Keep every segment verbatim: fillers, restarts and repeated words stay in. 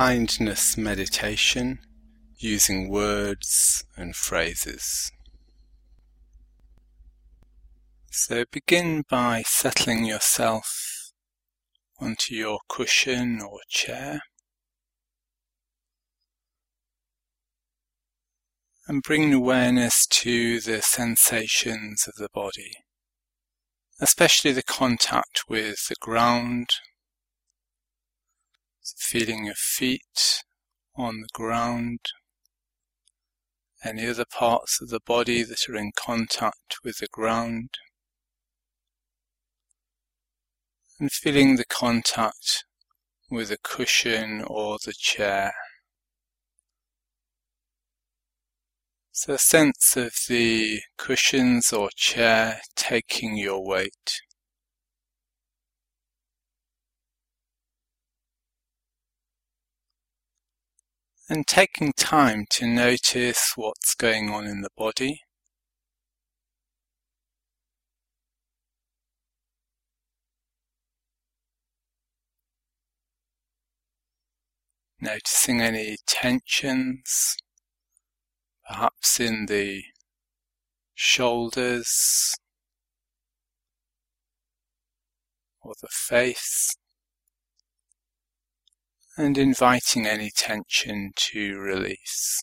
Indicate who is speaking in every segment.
Speaker 1: kindness meditation using words and phrases. So begin by settling yourself onto your cushion or chair and bring awareness to the sensations of the body, especially the contact with the ground, feeling your feet on the ground, any other parts of the body that are in contact with the ground, and feeling the contact with the cushion or the chair. So a sense of the cushions or chair taking your weight. And taking time to notice what's going on in the body. Noticing any tensions, perhaps in the shoulders or the face, and inviting any tension to release.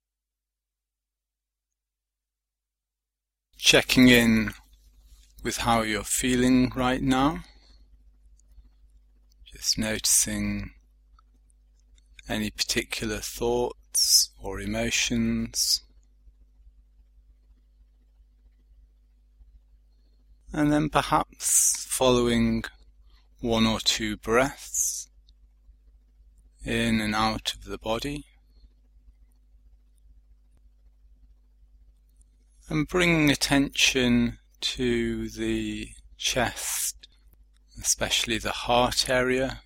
Speaker 1: Checking in with how you're feeling right now, just noticing any particular thoughts or emotions, and then perhaps following one or two breaths in and out of the body, and bringing attention to the chest, especially the heart area,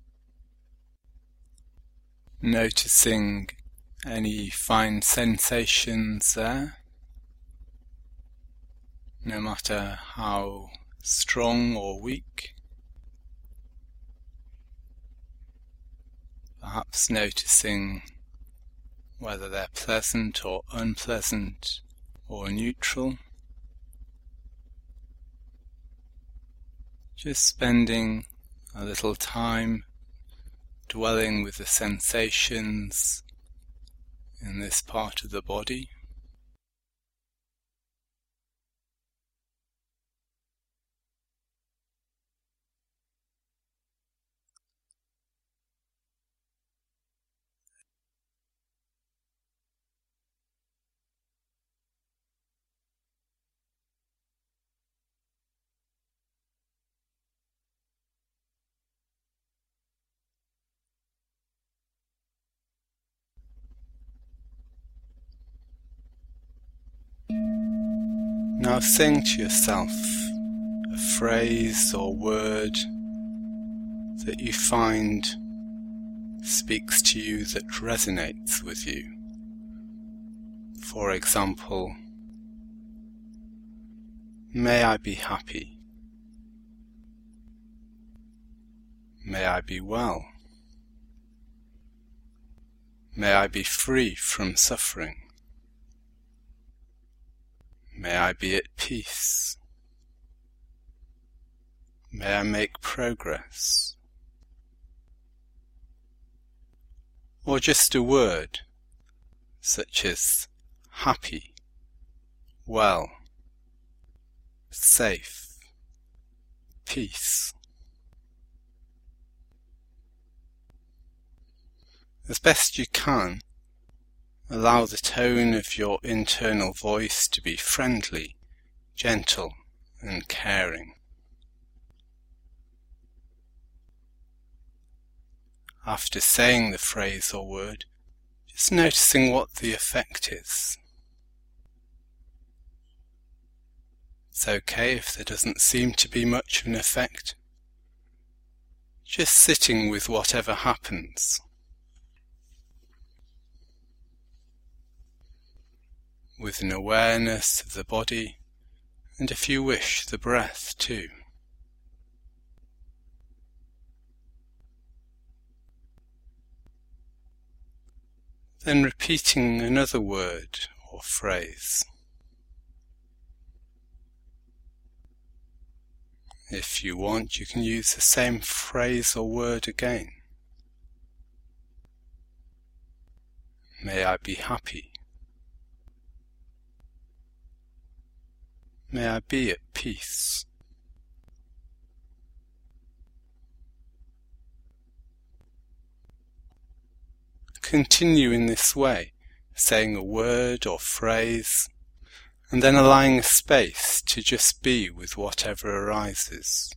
Speaker 1: noticing any fine sensations there, no matter how strong or weak. Perhaps noticing whether they're pleasant or unpleasant or neutral. Just spending a little time dwelling with the sensations in this part of the body. Now sing to yourself a phrase or word that you find speaks to you, that resonates with you. For example, may I be happy. May I be well. May I be free from suffering. May I be at peace. May I make progress. Or just a word, such as happy, well, safe, peace. As best you can, allow the tone of your internal voice to be friendly, gentle, and caring. After saying the phrase or word, just noticing what the effect is. It's okay if there doesn't seem to be much of an effect. Just sitting with whatever happens. With an awareness of the body, and if you wish, the breath too. then repeating another word or phrase. If you want, you can use the same phrase or word again. May I be happy. May I be at peace. Continue in this way, saying a word or phrase, and then allowing a space to just be with whatever arises.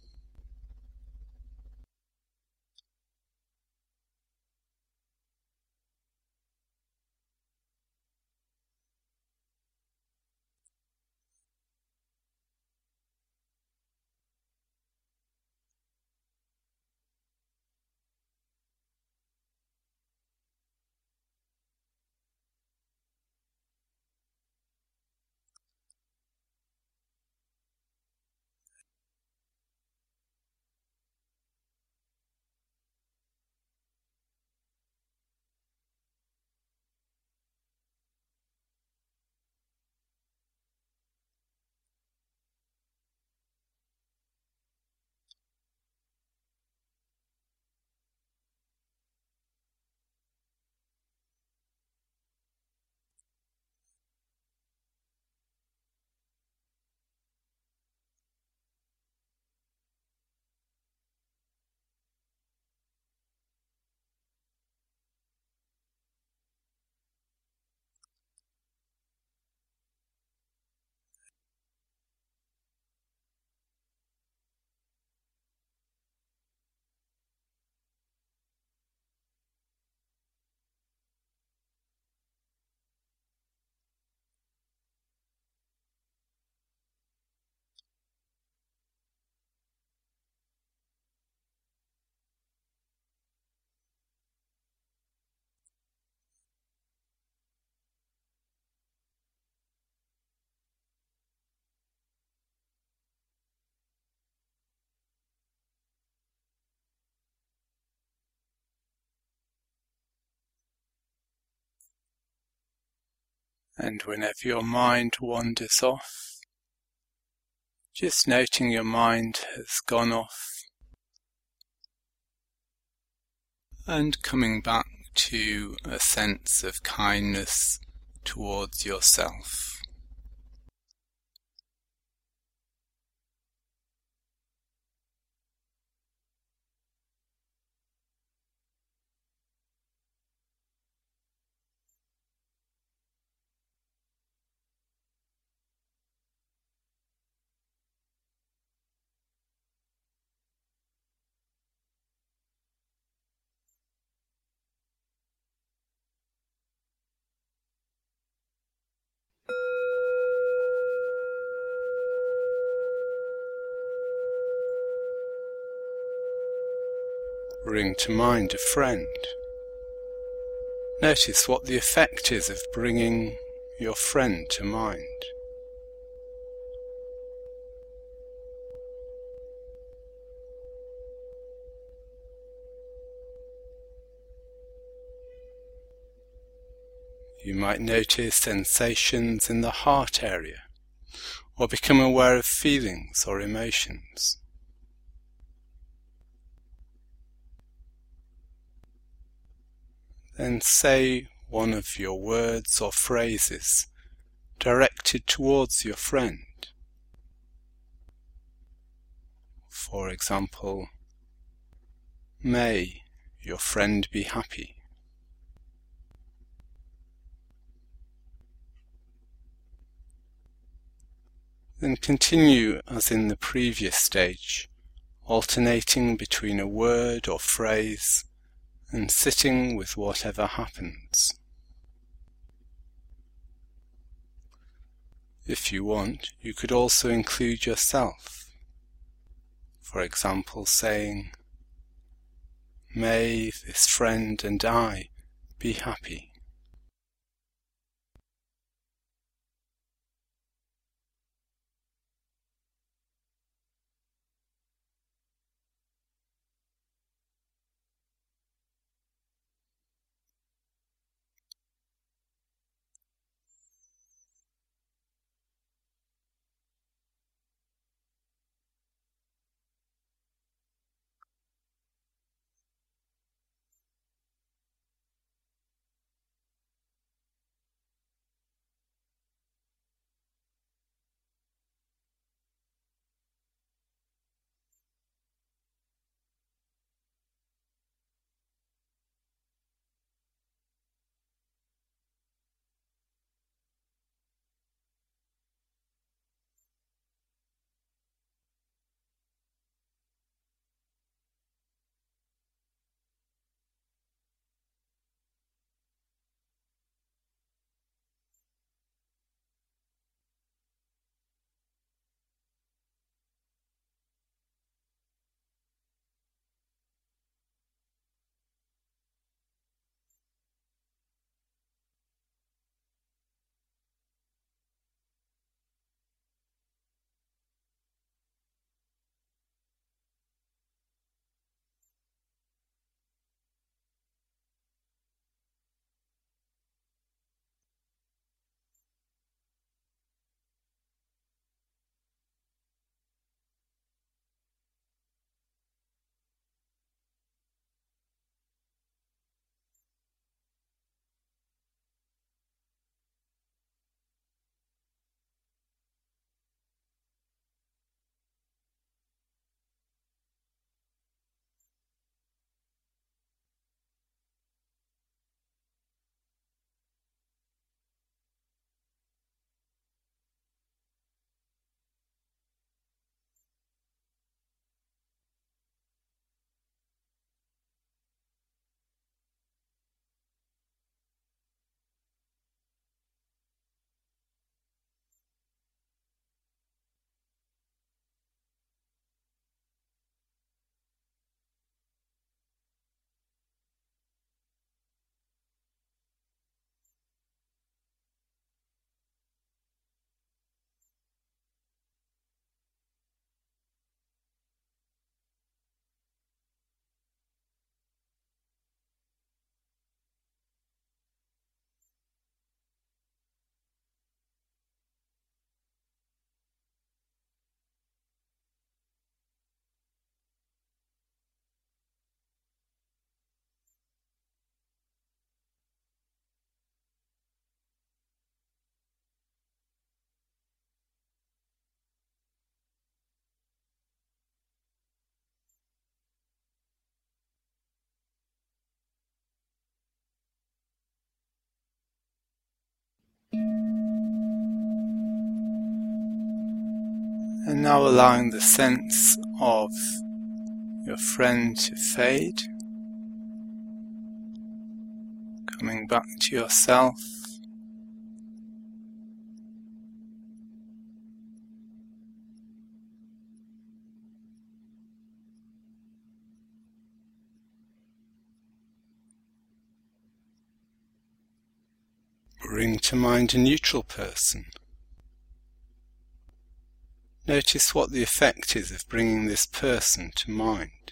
Speaker 1: And whenever your mind wanders off, just noting your mind has gone off and coming back to a sense of kindness towards yourself. Bring to mind a friend. Notice what the effect is of bringing your friend to mind. You might notice sensations in the heart area, or become aware of feelings or emotions. Then say one of your words or phrases directed towards your friend. For example, may your friend be happy. Then continue as in the previous stage, alternating between a word or phrase and sitting with whatever happens. If you want, you could also include yourself. For example, saying, "May this friend and I be happy." And now allowing the sense of your friend to fade, coming back to yourself, bring to mind a neutral person. Notice what the effect is of bringing this person to mind.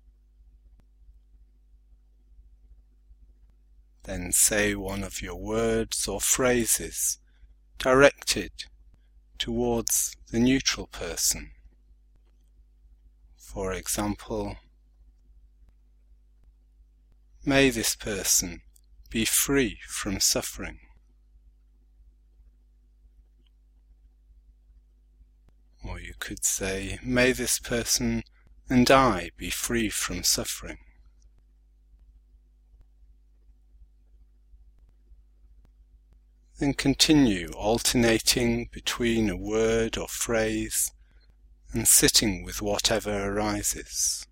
Speaker 1: Then say one of your words or phrases directed towards the neutral person. For example, may this person be free from suffering. Or you could say, may this person and I be free from suffering. Then continue alternating between a word or phrase and sitting with whatever arises.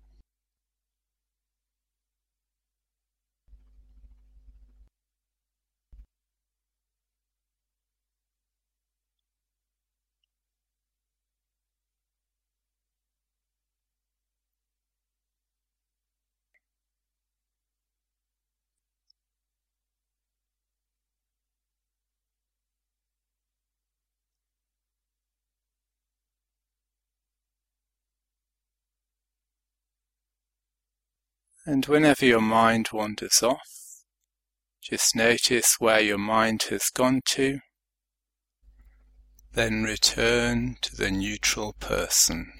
Speaker 1: And whenever your mind wanders off, just notice where your mind has gone to, then return to the neutral person.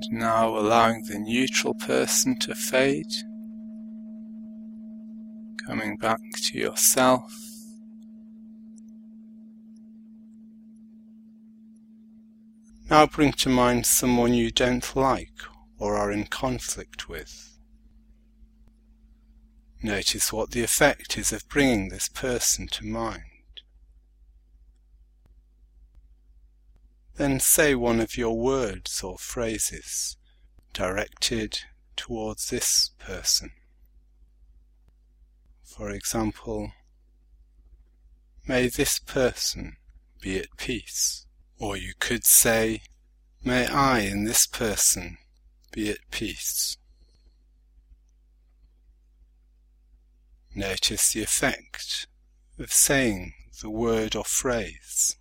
Speaker 1: And now allowing the neutral person to fade, coming back to yourself. Now bring to mind someone you don't like or are in conflict with. Notice what the effect is of bringing this person to mind. Then say one of your words or phrases directed towards this person. For example, may this person be at peace. Or you could say, may I and this person be at peace. Notice the effect of saying the word or phrase.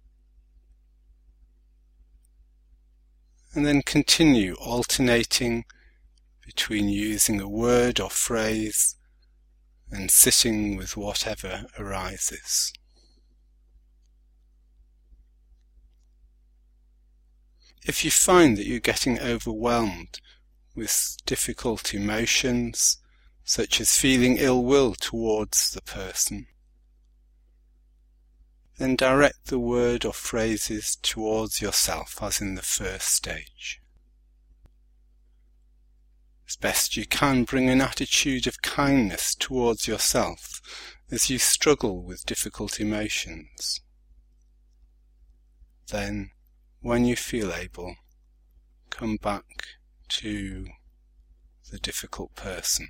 Speaker 1: And then continue alternating between using a word or phrase and sitting with whatever arises. If you find that you're getting overwhelmed with difficult emotions, such as feeling ill will towards the person, then direct the word or phrases towards yourself as in the first stage. As best you can, bring an attitude of kindness towards yourself as you struggle with difficult emotions. Then, when you feel able, come back to the difficult person.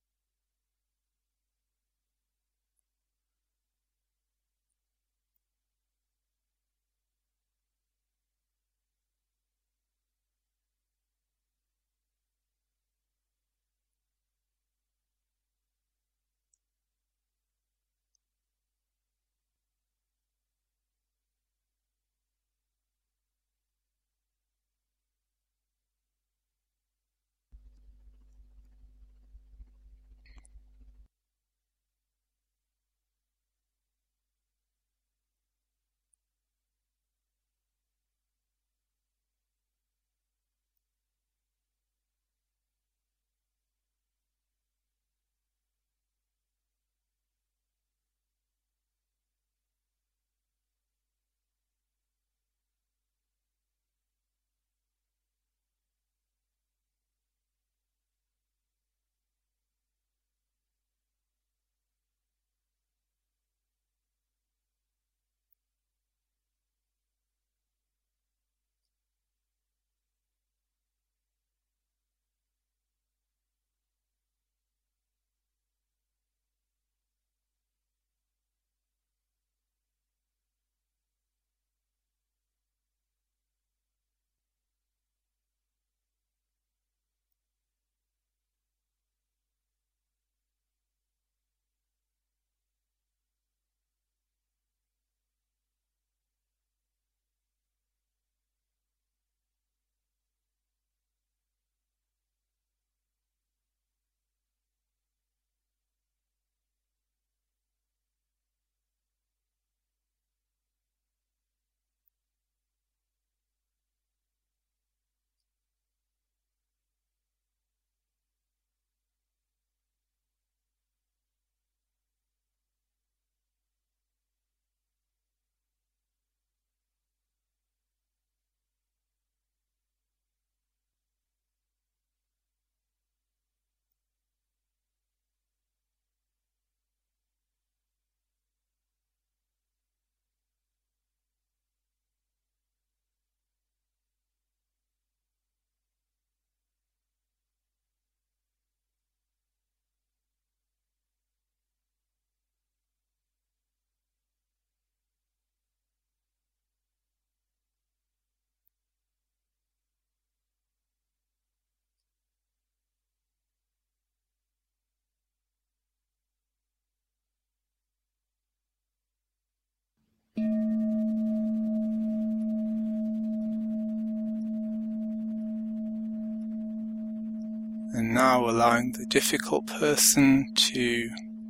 Speaker 1: And now allowing the difficult person to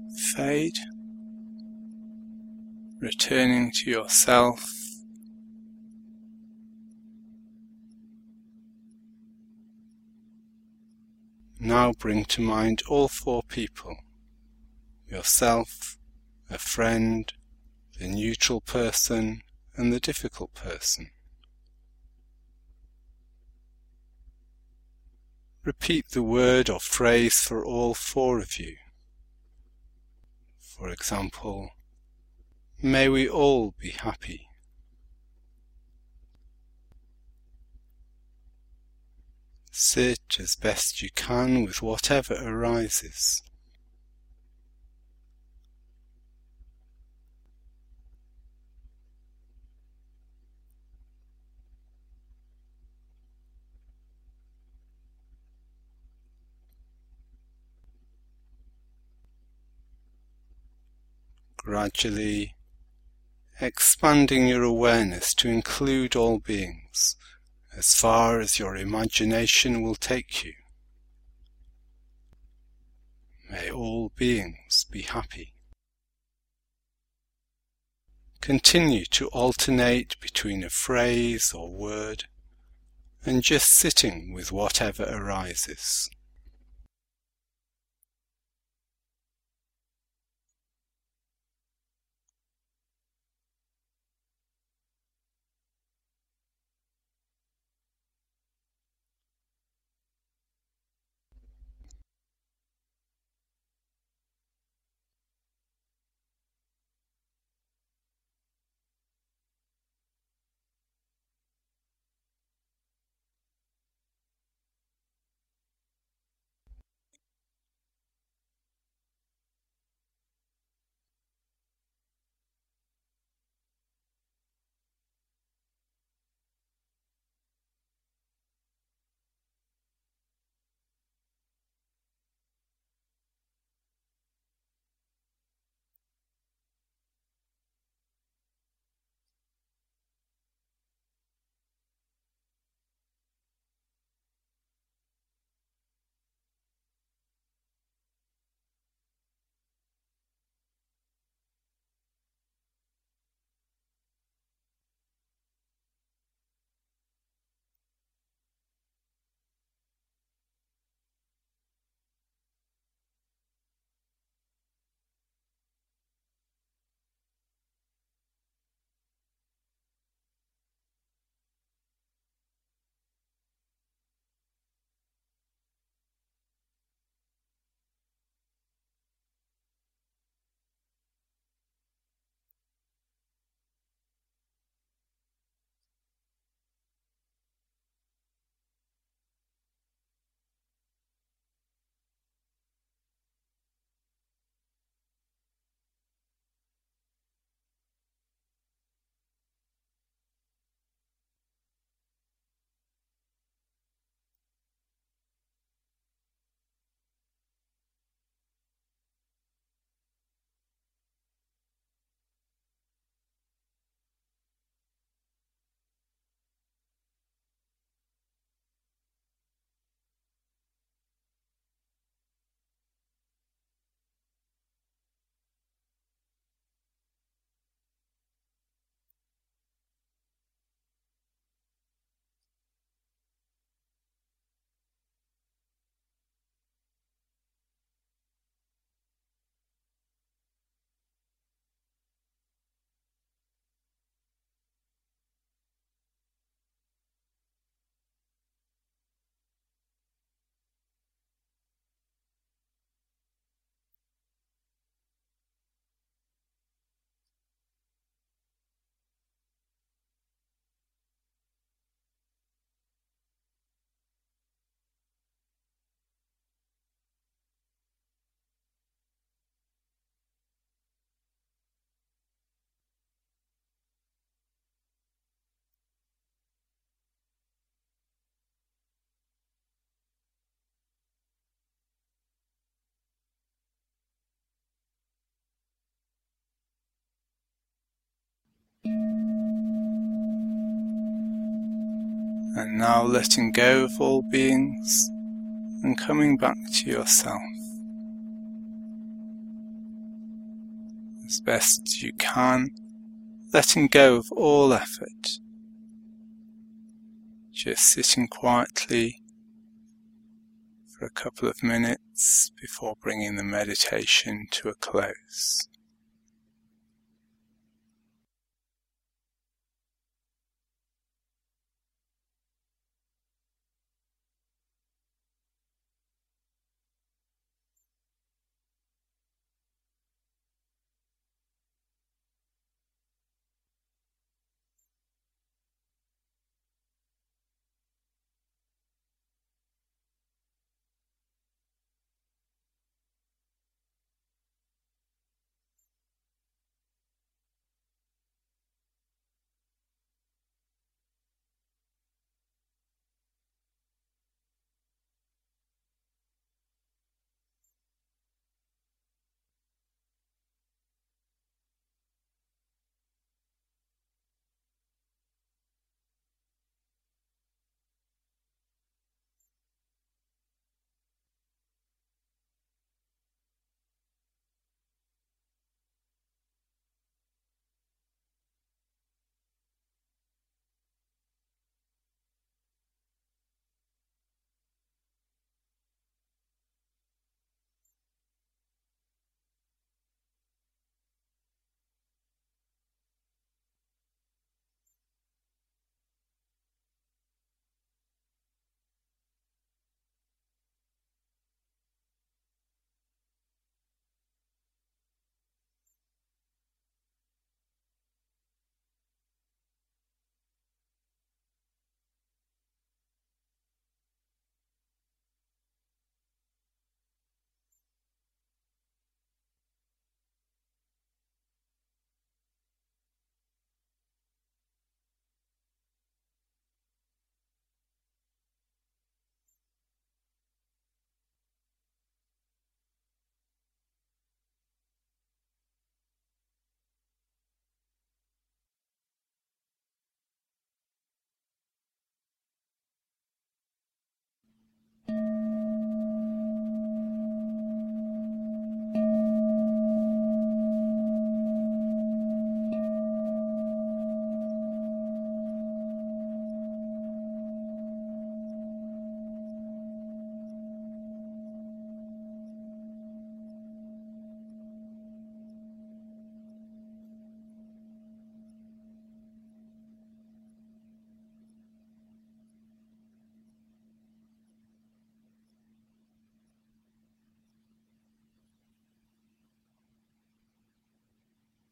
Speaker 1: fade, returning to yourself, now bring to mind all four people: yourself, a friend, the neutral person, and the difficult person. Repeat the word or phrase for all four of you. For example, may we all be happy. Sit as best you can with whatever arises. Gradually expanding your awareness to include all beings, as far as your imagination will take you. May all beings be happy. Continue to alternate between a phrase or word and just sitting with whatever arises. And now letting go of all beings and coming back to yourself. As best you can, letting go of all effort. Just sitting quietly for a couple of minutes before bringing the meditation to a close.